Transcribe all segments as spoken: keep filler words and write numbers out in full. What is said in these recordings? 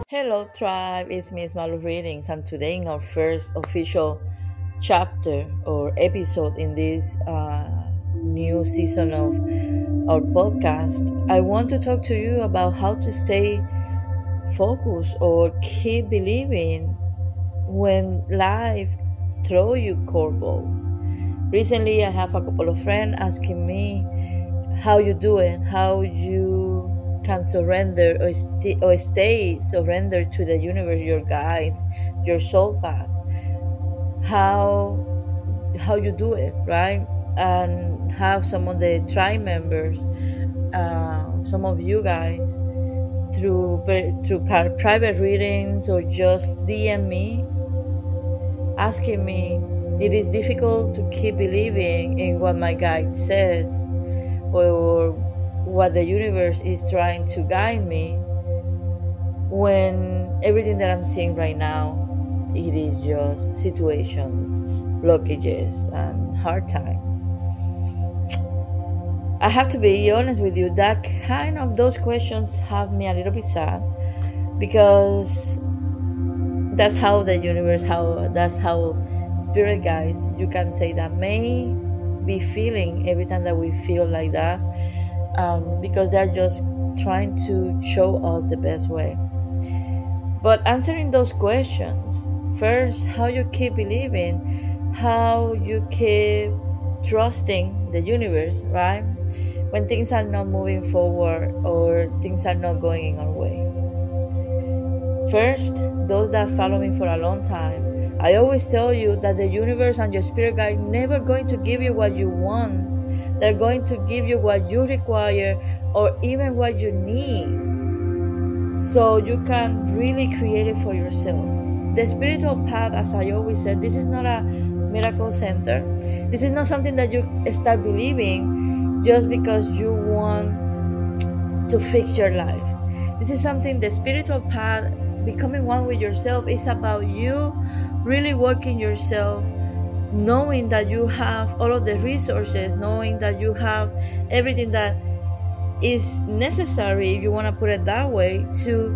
Hello, tribe. It's Miss Malu Readings, and today in our first official chapter or episode in this uh, new season of our podcast, I want to talk to you about how to stay focused or keep believing when life throw you curveballs. Recently, I have a couple of friends asking me how you do it, how you can surrender or, st- or stay surrendered to the universe, your guides, your soul path, how how you do it, right? And have some of the tribe members, uh, some of you guys, through through private readings or just D M me, asking me, it is difficult to keep believing in what my guide says or what the universe is trying to guide me when everything that I'm seeing right now, it is just situations, blockages, and hard times. I have to be honest with you, that kind of those questions have me a little bit sad, because that's how the universe, how that's how spirit guides, you can say, that may be feeling every time that we feel like that, um, because they're just trying to show us the best way. But answering those questions, first, how you keep believing, how you keep trusting the universe, right? When things are not moving forward or things are not going in our way. First, those that follow me for a long time, I always tell you that the universe and your spirit guide never going to give you what you want. They're going to give you what you require or even what you need, so you can really create it for yourself. The spiritual path, as I always said, this is not a miracle center. This is not something that you start believing just because you want to fix your life. This is something, the spiritual path, becoming one with yourself, is about you really working yourself, knowing that you have all of the resources, knowing that you have everything that is necessary, if you want to put it that way, to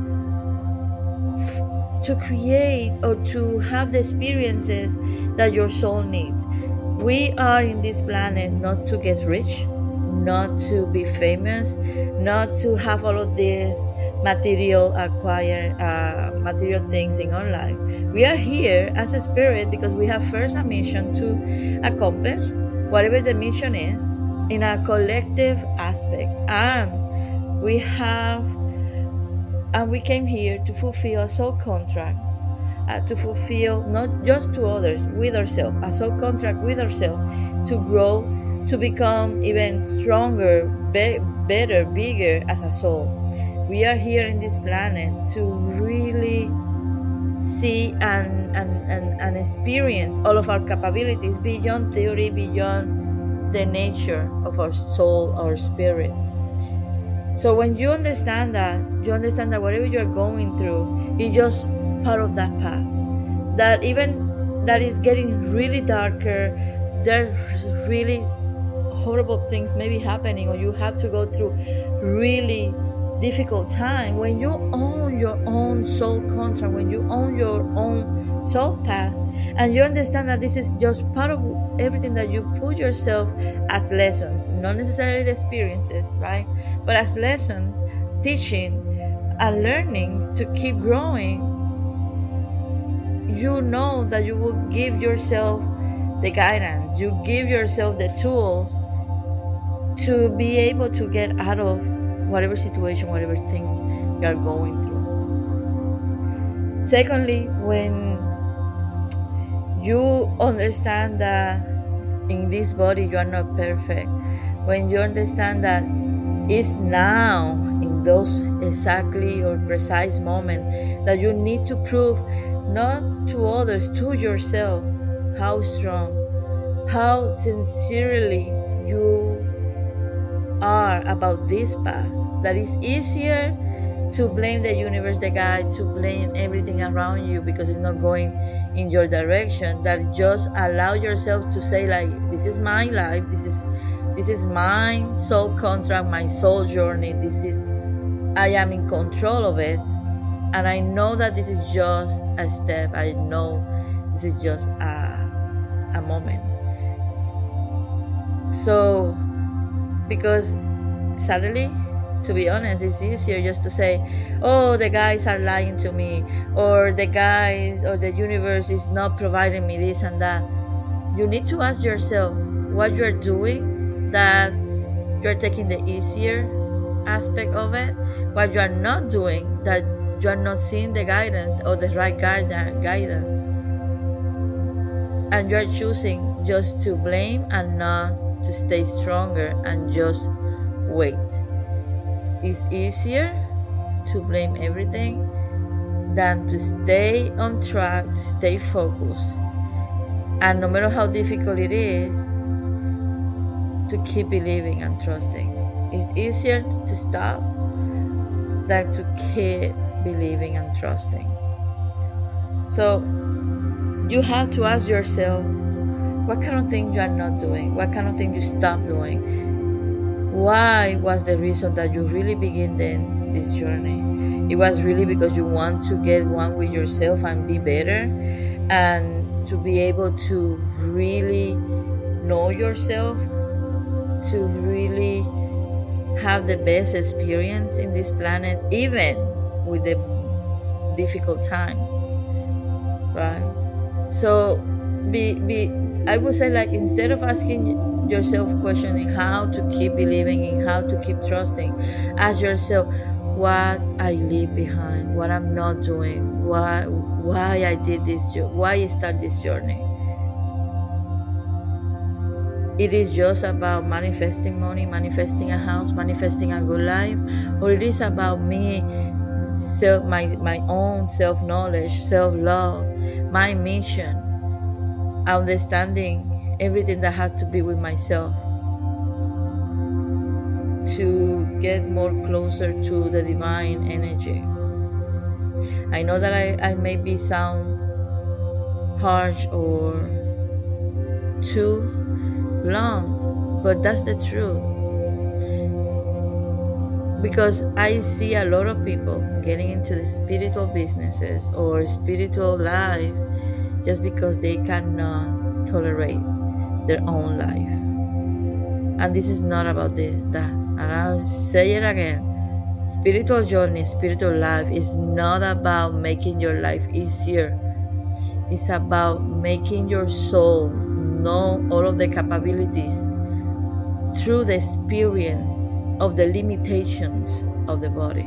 to create or to have the experiences that your soul needs. We are in this planet not to get rich, not to be famous, not to have all of these material acquire uh, material things in our life. We are here as a spirit because we have first a mission to accomplish, whatever the mission is, in a collective aspect, and we have and we came here to fulfill a soul contract, uh, to fulfill not just to others, with ourselves, a soul contract with ourselves, to grow, to become even stronger, be- better, bigger as a soul. We are here in this planet to really see and, and, and, and experience all of our capabilities beyond theory, beyond the nature of our soul, our spirit. So when you understand that, you understand that whatever you're going through is just part of that path. That even that is getting really darker, there are really horrible things maybe happening, or you have to go through really difficult time. When you own your own soul contract, when you own your own soul path, and you understand that this is just part of everything that you put yourself as lessons, not necessarily the experiences, right? But as lessons, teaching, and learnings to keep growing, you know that you will give yourself the guidance, you give yourself the tools to be able to get out of whatever situation, whatever thing you are going through. Secondly, when you understand that in this body you are not perfect, when you understand that it's now, in those exactly or precise moments, that you need to prove, not to others, to yourself, how strong, how sincerely you are about this path, that is easier to blame the universe, the guide, to blame everything around you because it's not going in your direction, that just allow yourself to say, like, this is my life, this is this is my soul contract, my soul journey, this is, I am in control of it. And I know that this is just a step. I know this is just a, a moment. So, because suddenly, to be honest, it's easier just to say, oh, the guys are lying to me, or the guys or the universe is not providing me this and that. You need to ask yourself what you're doing, that you're taking the easier aspect of it, what you're not doing, that you're not seeing the guidance or the right guidance, and you're choosing just to blame and not to stay stronger and just wait. It's easier to blame everything than to stay on track, to stay focused. And no matter how difficult it is, to keep believing and trusting. It's easier to stop than to keep believing and trusting. So you have to ask yourself, what kind of things you are not doing? What kind of things you stop doing? Why was the reason that you really begin then this journey? It was really because you want to get one with yourself and be better, and to be able to really know yourself, to really have the best experience in this planet, even with the difficult times, right? So be be I would say, like, instead of asking yourself questioning how to keep believing and how to keep trusting, ask yourself what I leave behind, what I'm not doing, why why I did this, why I start this journey. It is just about manifesting money, manifesting a house, manifesting a good life, or it is about me, self, my my own self-knowledge, self-love, my mission, understanding everything that had to be with myself to get more closer to the divine energy. I know that I, I may be sound harsh or too blunt, but that's the truth. Because I see a lot of people getting into the spiritual businesses or spiritual life just because they cannot tolerate their own life. And this is not about the, that. And I'll say it again. Spiritual journey, spiritual life is not about making your life easier. It's about making your soul know all of the capabilities through the experience of the limitations of the body.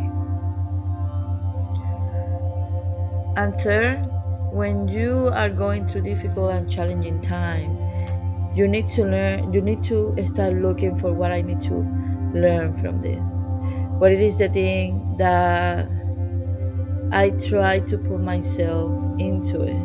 And third, when you are going through difficult and challenging time, you need to learn, you need to start looking for what I need to learn from this. What it is the thing that I try to put myself into it.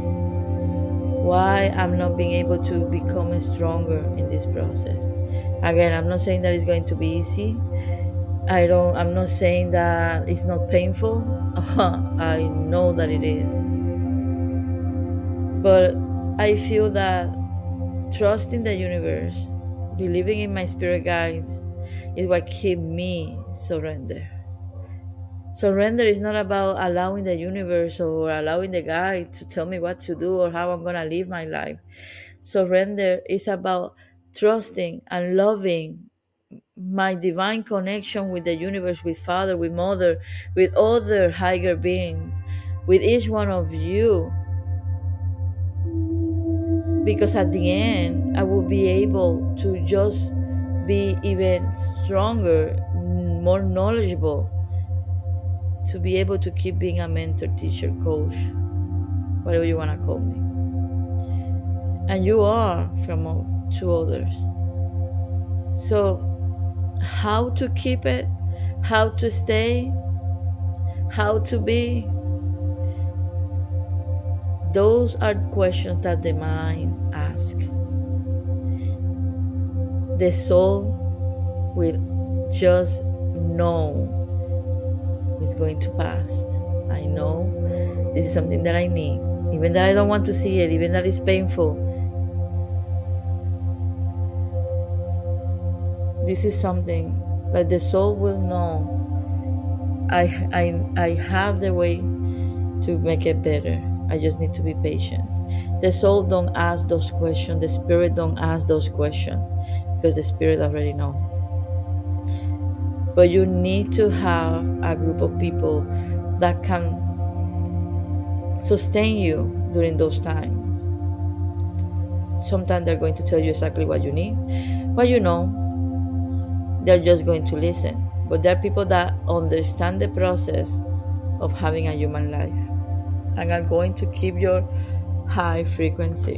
Why I'm not being able to become stronger in this process. Again, I'm not saying that it's going to be easy. I don't, I'm not saying that it's not painful. I know that it is. But I feel that trusting the universe, believing in my spirit guides, is what keeps me surrender. Surrender is not about allowing the universe or allowing the guide to tell me what to do or how I'm going to live my life. Surrender is about trusting and loving my divine connection with the universe, with Father, with Mother, with other higher beings, with each one of you. Because at the end, I will be able to just be even stronger, more knowledgeable, to be able to keep being a mentor, teacher, coach, whatever you want to call me. And you are from to others. So how to keep it, how to stay, how to be, those are questions that the mind asks. The soul will just know it's going to pass. I know this is something that I need, even that I don't want to see it, even that it's painful. This is something that the soul will know I, I, I have the way to make it better. I just need to be patient. The soul don't ask those questions. The spirit don't ask those questions because the spirit already know. But you need to have a group of people that can sustain you during those times. Sometimes they're going to tell you exactly what you need, but you know, they're just going to listen. But there are people that understand the process of having a human life and are going to keep your high frequency.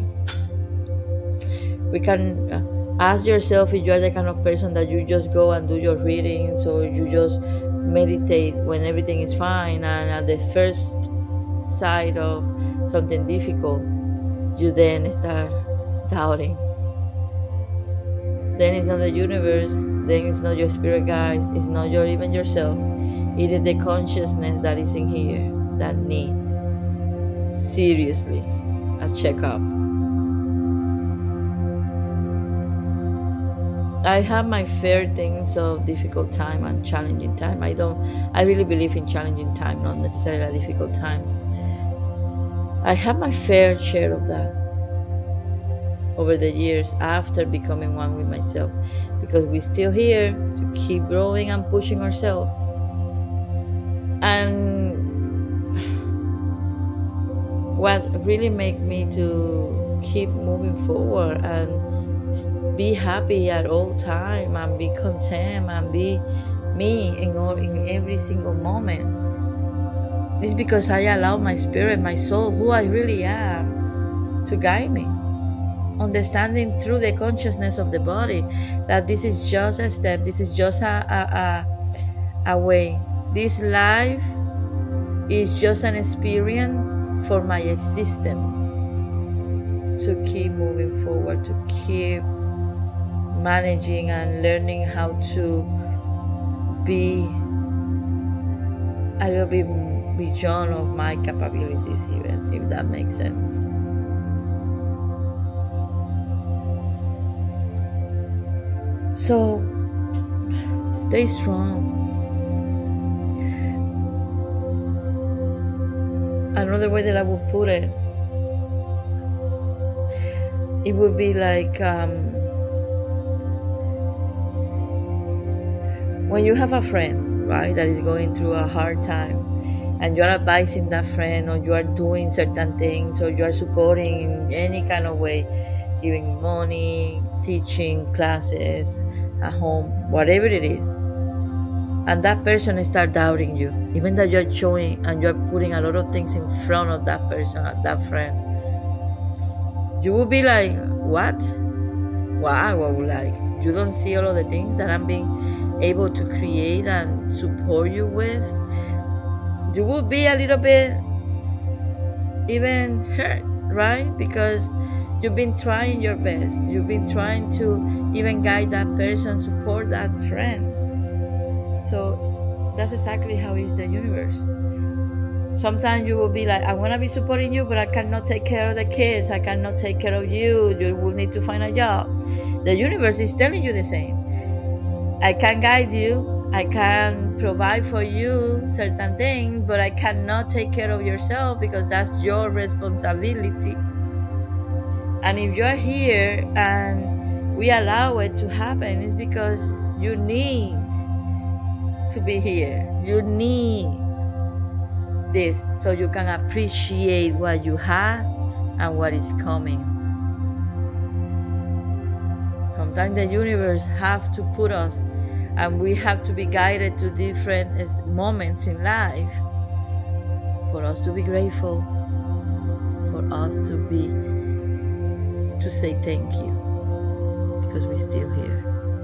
We can ask yourself if you are the kind of person that you just go and do your readings, or you just meditate when everything is fine, and at the first side of something difficult, you then start doubting. Then it's not the universe, then it's not your spirit guides, it's not your even yourself. It is the consciousness that is in here that need seriously a checkup. I have my fair things of difficult time and challenging time. I don't I really believe in challenging time, not necessarily difficult times. I have my fair share of that over the years after becoming one with myself, because we're still here to keep growing and pushing ourselves. And what really made me to keep moving forward and be happy at all time and be content and be me in all in every single moment is because I allow my spirit, my soul, who I really am, to guide me. Understanding through the consciousness of the body that this is just a step, this is just a, a, a, a way. This life is just an experience for my existence, to keep moving forward, to keep managing and learning how to be a little bit beyond of my capabilities, even if that makes sense. So stay strong. Another way that I would put it, it would be like um, when you have a friend, right, that is going through a hard time, and you are advising that friend, or you are doing certain things, or you are supporting in any kind of way, giving money, teaching classes at home, whatever it is, and that person start doubting you, even that you're showing and you're putting a lot of things in front of that person, that friend, you will be like, what? Wow, like, you don't see all of the things that I'm being able to create and support you with? You will be a little bit even hurt, right? Because you've been trying your best. You've been trying to even guide that person, support that friend. So that's exactly how is the universe. Sometimes you will be like, I want to be supporting you, but I cannot take care of the kids. I cannot take care of you. You will need to find a job. The universe is telling you the same. I can guide you. I can provide for you certain things, but I cannot take care of yourself because that's your responsibility. And if you're here and we allow it to happen, it's because you need to be here. You need this so you can appreciate what you have and what is coming. Sometimes the universe have to put us, and we have to be guided to different moments in life for us to be grateful, for us to be to say thank you, because we're still here.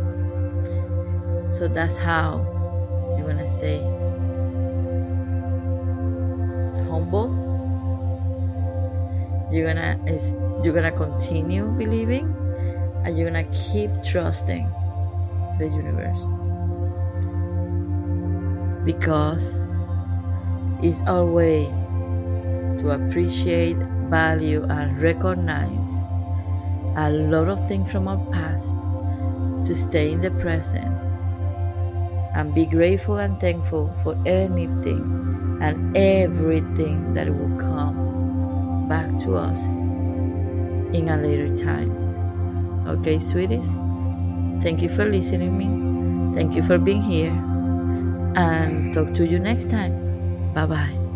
So that's how you're gonna stay humble. You're gonna you're gonna continue believing, and you're gonna keep trusting the universe, because it's our way to appreciate, value, and recognize a lot of things from our past, to stay in the present, and be grateful and thankful for anything and everything that will come back to us in a later time. Okay, sweeties? Thank you for listening to me. Thank you for being here. And talk to you next time. Bye-bye.